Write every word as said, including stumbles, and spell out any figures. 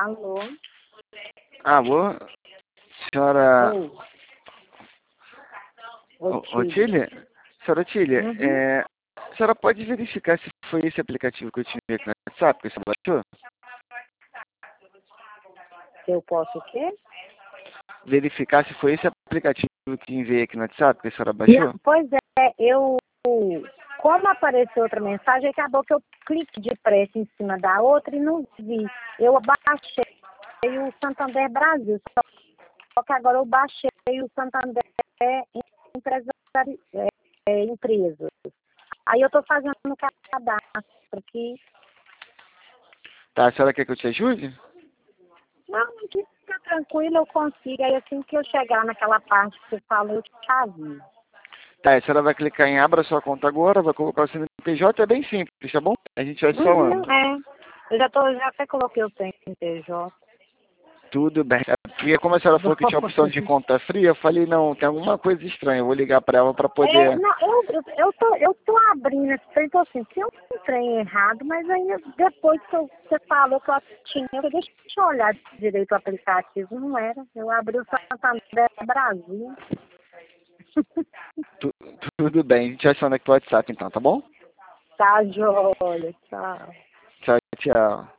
Alô? Alô? Senhora Oi. O- Otília. Otília? Senhora Otília, Uhum. é, a senhora pode verificar se foi esse aplicativo que eu te enviei aqui no WhatsApp que você baixou? Eu posso o quê? Verificar se foi esse aplicativo que enviei aqui no WhatsApp que a senhora Não, baixou? pois é, eu... Como apareceu outra mensagem, acabou que eu clique de pressa em cima da outra e não vi. Eu baixei o Santander Brasil, só só que agora eu baixei o Santander Empresari- é, é, Empresas. Aí eu estou fazendo um cadastro aqui. Tá, a senhora quer que eu te ajude? Não, fica tranquilo, eu consigo. Aí assim que eu chegar naquela parte que você falou, eu te aviso. Tá, a senhora vai clicar em abra sua conta agora, vai colocar o C N P J, é bem simples, tá bom? A gente vai Uhum, falando. é. Eu já, tô, já até coloquei o C N P J. Tudo bem. É porque como a senhora falou que tinha a opção de conta fria, eu falei, não, tem alguma coisa estranha, eu vou ligar pra ela pra É, poder... não, eu, eu, eu, tô, eu tô abrindo esse trem, tô assim, tem um trem errado, mas aí depois que eu- você falou que eu tinha, eu falei, deixa eu olhar direito o aplicativo, não era. Eu abri o Santander Brasil. Tu- Tudo bem, a gente aciona aqui o WhatsApp então, tá bom? Tá, joia, tchau. Tchau, tchau.